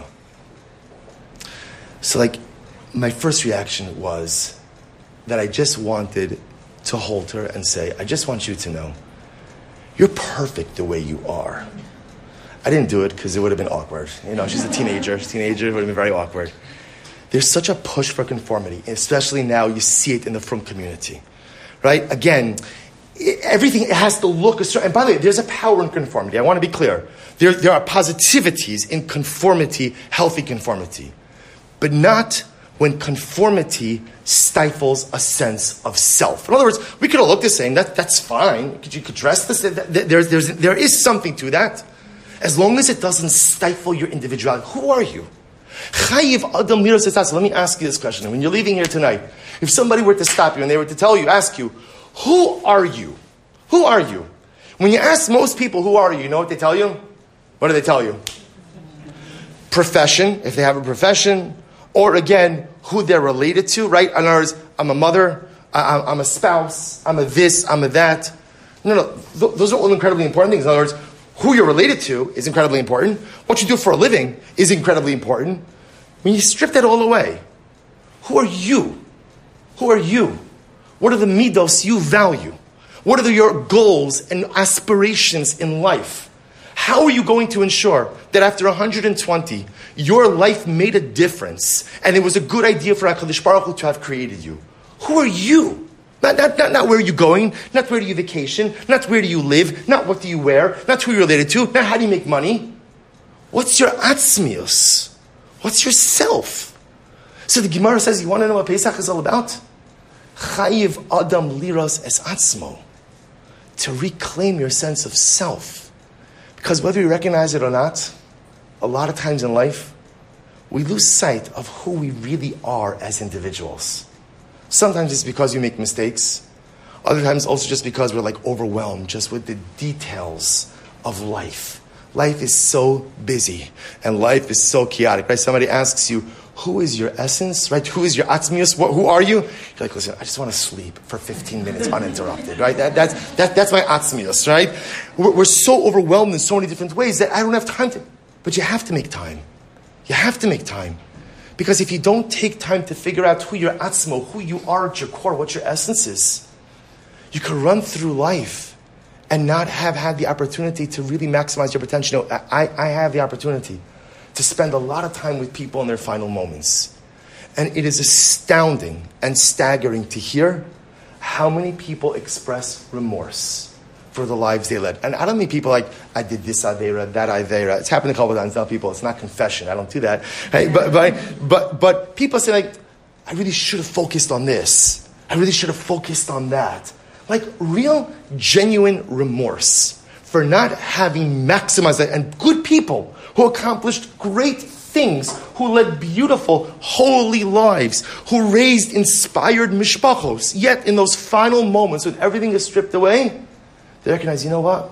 So like, my first reaction was that I just wanted to hold her and say, I just want you to know, you're perfect the way you are. I didn't do it because it would have been awkward. You know, she's a teenager. Teenager, it would have been very awkward. There's such a push for conformity, especially now you see it in the frum community, right? Again, it, everything has to look a certain, and by the way, there's a power in conformity. I want to be clear. There, there are positivities in conformity, healthy conformity, but not when conformity stifles a sense of self. In other words, we could all look the same. That, that's fine. You could dress the same. There's, there's, there is something to that. As long as it doesn't stifle your individuality. Who are you? Chayiv Adam Liros Es Atzmo. Let me ask you this question. When you're leaving here tonight, if somebody were to stop you and they were to tell you, ask you, who are you? Who are you? When you ask most people, who are you? You know what they tell you? What do they tell you? Profession, if they have a profession. Or again, who they're related to, right? In other words, I'm a mother, I, I'm a spouse, I'm a this, I'm a that. No, no, th- those are all incredibly important things. In other words, who you're related to is incredibly important. What you do for a living is incredibly important. When you strip that all away, who are you? Who are you? What are the midos you value? What are the, your goals and aspirations in life? How are you going to ensure that after one hundred twenty, your life made a difference and it was a good idea for HaKadosh Baruch Hu to have created you? Who are you? Not, not, not, not where are you going, not where do you vacation, not where do you live, not what do you wear, not who you're related to, not how do you make money. What's your atzmius? What's your self? So the Gemara says, you want to know what Pesach is all about? Chayiv Adam Liros Es Atzmo. To reclaim your sense of self. Because whether you recognize it or not, a lot of times in life, we lose sight of who we really are as individuals. Sometimes it's because you make mistakes. Other times also just because we're like overwhelmed just with the details of life. Life is so busy and life is so chaotic, right? Somebody asks you, who is your essence, right? Who is your atzmius? What, who are you? You're like, listen, I just want to sleep for fifteen minutes uninterrupted, right? That, that's, that, that's my atzmius, right? We're, we're so overwhelmed in so many different ways that I don't have time to, but you have to make time. You have to make time. Because if you don't take time to figure out who your atzmo, who you are at your core, what your essence is, you can run through life and not have had the opportunity to really maximize your potential. You know, I, I have the opportunity to spend a lot of time with people in their final moments. And it is astounding and staggering to hear how many people express remorse for the lives they led. And I don't mean people like, I did this Aveira, that Aveira. It's happened a couple of times. Tell people it's not confession. I don't do that. Right? But, but, but, but people say like, I really should have focused on this. I really should have focused on that. Like real, genuine remorse for not having maximized that. And good people who accomplished great things, who led beautiful, holy lives, who raised inspired mishpachos. Yet in those final moments when everything is stripped away, they recognize, you know what?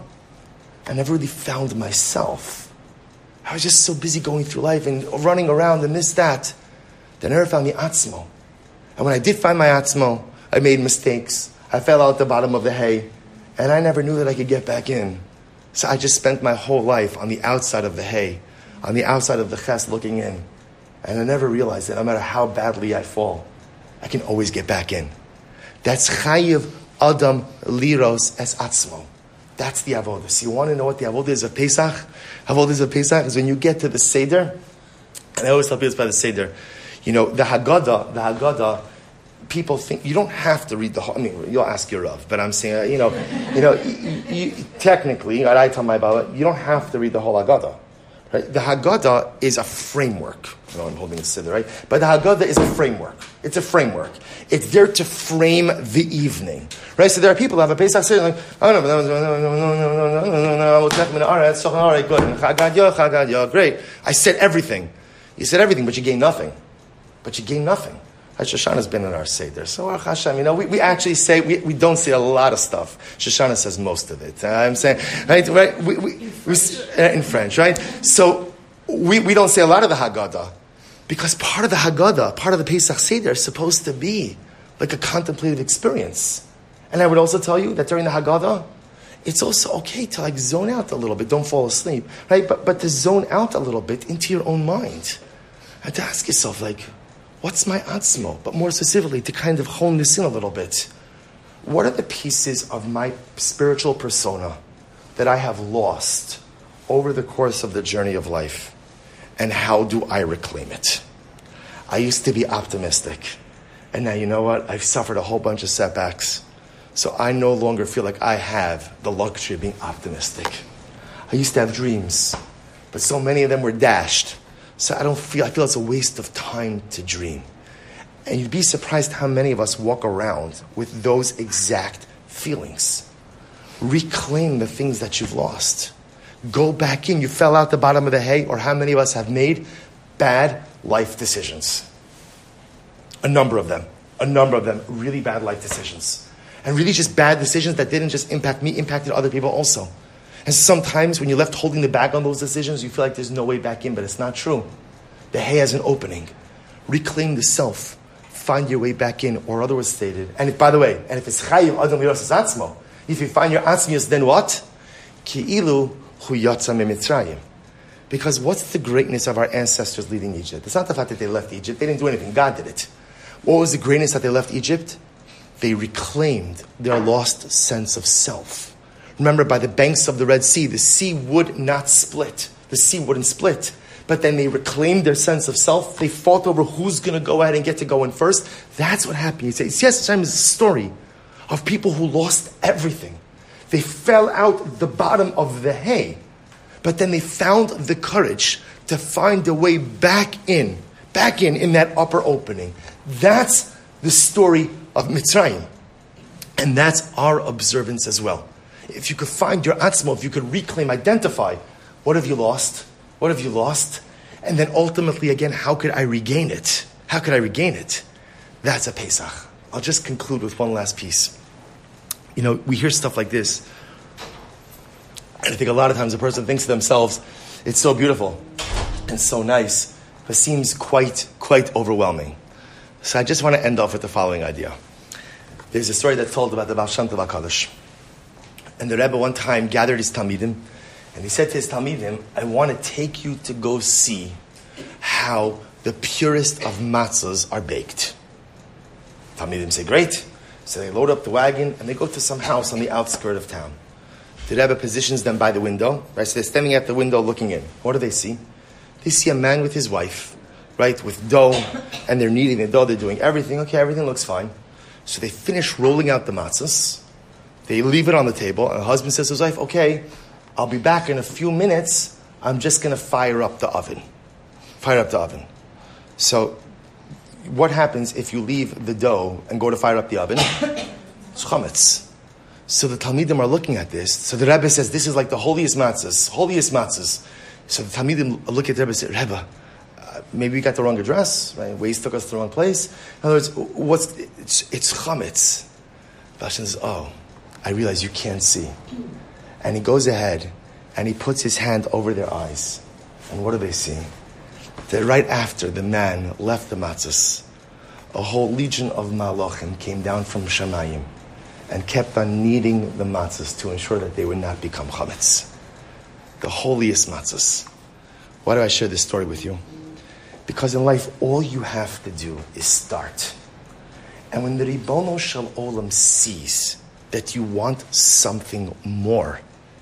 I never really found myself. I was just so busy going through life and running around and this, that. That I never found the atzmo. And when I did find my atzmo, I made mistakes. I fell out the bottom of the hay. And I never knew that I could get back in. So I just spent my whole life on the outside of the hay, on the outside of the ches looking in. And I never realized that no matter how badly I fall, I can always get back in. That's chayiv Adam Liros Es Atzmo. That's the avodah. So you want to know what the avodah is of Pesach? Avodah is of Pesach is when you get to the Seder, and I always tell people it's by the Seder. You know, the Haggadah, the Haggadah, people think, you don't have to read the whole, I mean, you'll ask your Rav, but I'm saying, uh, you know, you know, you, you, technically, I tell my Baba, you don't have to read the whole Haggadah. Right? The Haggadah is a framework. I know I'm holding the Siddur, right? But the Haggadah is a framework. It's a framework. It's there to frame the evening. Right? So there are people who have a Pesach Seder like, oh no, no, no, no, no, no, no, no, no, no, all right, all right, good. Chagad Chagad great. I said everything. You said everything, but you gained nothing. But you gained nothing. Shoshana's been in our Seder. So, Baruch Hashem, you know, we, we actually say, we, we don't say a lot of stuff. Shoshana says most of it. Uh, I'm saying, right, right, we, we, we, uh, in French, right? So, we, we don't say a lot of the Haggadah. Because part of the Haggadah, part of the Pesach Seder is supposed to be like a contemplative experience. And I would also tell you that during the Haggadah, it's also okay to like zone out a little bit. Don't fall asleep, right? But, but to zone out a little bit into your own mind. And to ask yourself, like, what's my atzmo? But more specifically, to kind of hone this in a little bit. What are the pieces of my spiritual persona that I have lost over the course of the journey of life? And how do I reclaim it? I used to be optimistic. And now, you know what? I've suffered a whole bunch of setbacks. So I no longer feel like I have the luxury of being optimistic. I used to have dreams, but so many of them were dashed. So I don't feel, I feel it's a waste of time to dream. And you'd be surprised how many of us walk around with those exact feelings. Reclaim the things that you've lost. Go back in. You fell out the bottom of the hay, or how many of us have made bad life decisions? A number of them. A number of them. Really bad life decisions. And really just bad decisions that didn't just impact me, impacted other people also. And sometimes when you're left holding the bag on those decisions, you feel like there's no way back in, but it's not true. The hay has an opening. Reclaim the self. Find your way back in, or otherwise stated. And if, by the way, and if it's chayim adam yirosas atzmo, if you find your atzmius, then what? Ki'ilu hu yatsa mimitzrayim. Because what's the greatness of our ancestors leaving Egypt? It's not the fact that they left Egypt. They didn't do anything. God did it. What was the greatness that they left Egypt? They reclaimed their lost sense of self. Remember, by the banks of the Red Sea, the sea would not split. The sea wouldn't split. But then they reclaimed their sense of self. They fought over who's going to go ahead and get to go in first. That's what happened. You say, yes, time is a story of people who lost everything. They fell out the bottom of the hay. But then they found the courage to find a way back in. Back in, in that upper opening. That's the story of Mitzrayim. And that's our observance as well. If you could find your atzmo, if you could reclaim, identify, what have you lost? What have you lost? And then ultimately, again, how could I regain it? How could I regain it? That's a Pesach. I'll just conclude with one last piece. You know, we hear stuff like this, and I think a lot of times a person thinks to themselves, it's so beautiful and so nice, but seems quite, quite overwhelming. So I just want to end off with the following idea. There's a story that's told about the Baal Shem Tov HaKadosh. And the Rebbe one time gathered his Talmidim, and he said to his Talmidim, I want to take you to go see how the purest of matzahs are baked. Talmidim say, great. So they load up the wagon, and they go to some house on the outskirts of town. The Rebbe positions them by the window, right? So they're standing at the window looking in. What do they see? They see a man with his wife, right, with dough, and they're kneading the dough, they're doing everything. Okay, everything looks fine. So they finish rolling out the matzahs. They leave it on the table, and the husband says to his wife, okay, I'll be back in a few minutes. I'm just going to fire up the oven. Fire up the oven. So what happens if you leave the dough and go to fire up the oven? It's chametz. So the Talmidim are looking at this. So the Rebbe says, this is like the holiest matzahs, holiest matzahs. So the Talmidim look at the Rebbe and say, Rebbe, uh, maybe we got the wrong address, right? Waze took us to the wrong place. In other words, what's, it's, it's chametz. Hashem says, oh, I realize you can't see. And he goes ahead and he puts his hand over their eyes. And what do they see? That right after the man left the matzahs, a whole legion of malachim came down from Shamayim and kept on kneading the matzahs to ensure that they would not become chametz. The holiest matzahs. Why do I share this story with you? Because in life, all you have to do is start. And when the Ribono Shel Olam sees that you want something more,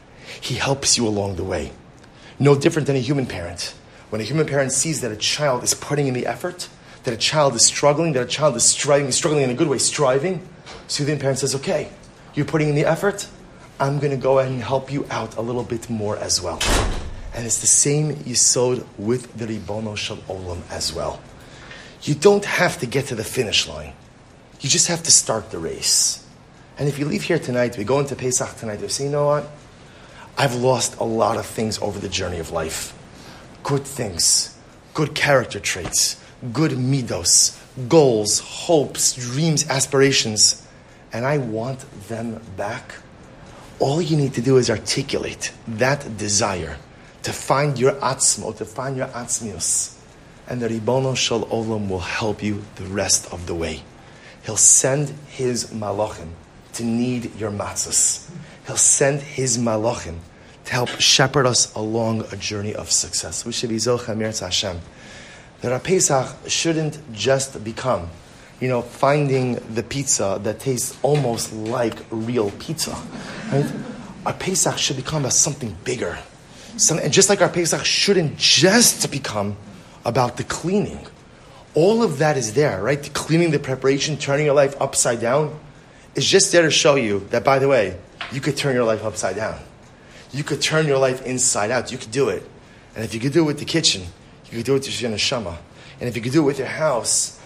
he helps you along the way. No different than a human parent. When a human parent sees that a child is putting in the effort, that a child is struggling, that a child is striving, struggling in a good way, striving, so the parent says, okay, you're putting in the effort, I'm going to go ahead and help you out a little bit more as well. And it's the same yisod with the Ribono Shel Olam as well. You don't have to get to the finish line. You just have to start the race. And if you leave here tonight, we go into Pesach tonight, you say, you know what? I've lost a lot of things over the journey of life. Good things, good character traits, good midos, goals, hopes, dreams, aspirations, and I want them back. All you need to do is articulate that desire to find your atzmo, to find your atzmius, and the Ribono Shel Olam will help you the rest of the way. He'll send his malachim to knead your matzahs. He'll send his malachim to help shepherd us along a journey of success. We should be zocha mirtz Hashem. That our Pesach shouldn't just become, you know, finding the pizza that tastes almost like real pizza. Right? Our Pesach should become about something bigger. Some, and just like our Pesach shouldn't just become about the cleaning. All of that is there, right? The cleaning, the preparation, turning your life upside down is just there to show you that, by the way, you could turn your life upside down. You could turn your life inside out. You could do it. And if you could do it with the kitchen, you could do it with your neshama. And if you could do it with your house,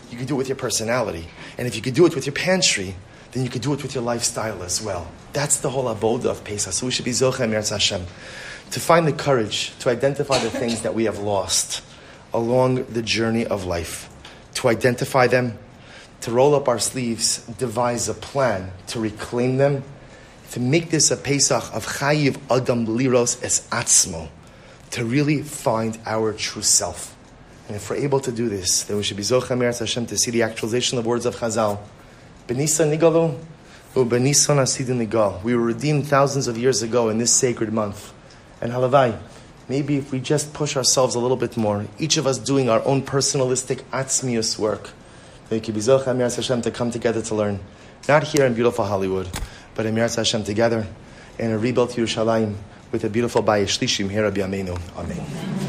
you can do it with your personality. And if you could do it with your pantry, then you could do it with your lifestyle as well. That's the whole avoda of Pesach. So we should be Zocheh Mirz Hashem to find the courage to identify the things that we have lost along the journey of life, to identify them, to roll up our sleeves, devise a plan to reclaim them, to make this a Pesach of Chayiv Adam Liros Es Atzmo, to really find our true self. And if we're able to do this, then we should be Zocheh Mirz Hashem to see the actualization of the words of Chazal. Benisa Nigalu, Ubenisa Nasidu Nigal. We were redeemed thousands of years ago in this sacred month. And halavai, maybe if we just push ourselves a little bit more, each of us doing our own personalistic atzmius work, then we could be Zocheh Mirz Hashem to come together to learn. Not here in beautiful Hollywood, but in Mirz Hashem together in a rebuilt Yerushalayim with a beautiful Bayis Shlishim here at B'Yameinu. Amen.